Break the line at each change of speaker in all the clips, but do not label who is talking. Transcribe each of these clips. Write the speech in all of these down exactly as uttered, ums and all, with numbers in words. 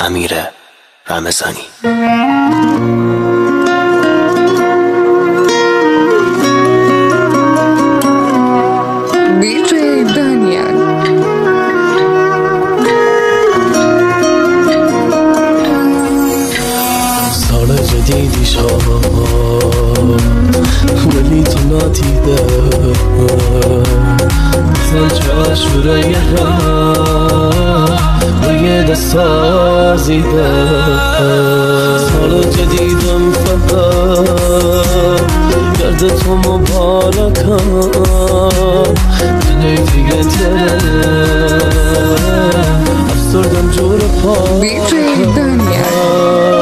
امیر رمضانی.
دیجی دانیال.
سال جدیدی شاد ولی تو ندیده زن چشم یه با یه دست آزیده. سال جدیدم فقط گرد تو مبارکم دلی دیگه تره افسردم جور پا
دیجی دانیال.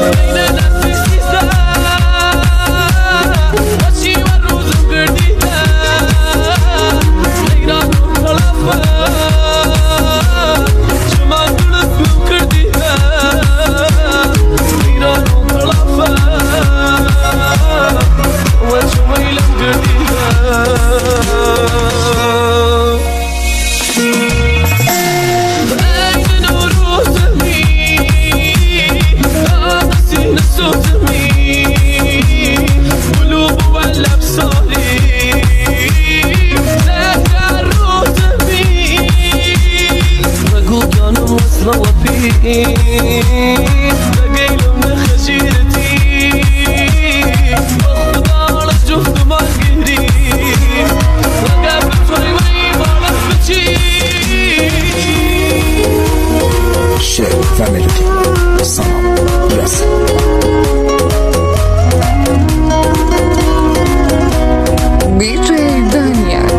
بقيلم خجيرتي وخدا على جهد ما قريب وقابل شوي وي بالك بتشي
شعر و ملودی سامان یاسین.
دیجی دانیال.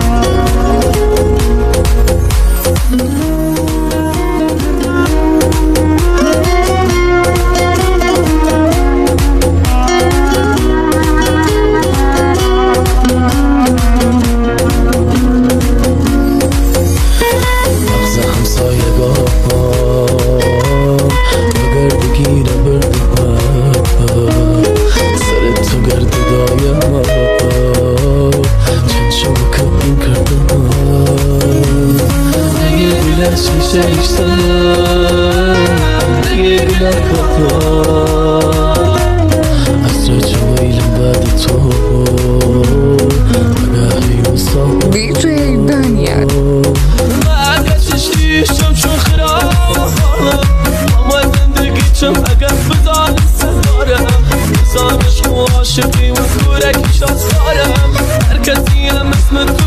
شیشه ایشتن نگه بیلر کتا اصر جویلم بعد تو نگهی مستان
دیجی دانیال.
اگر چشتیشم چون خراب اما زندگی چم اگر بدان سدارم نظامش و عاشقی و کورکی شاز دارم هر کسی هم اسم تو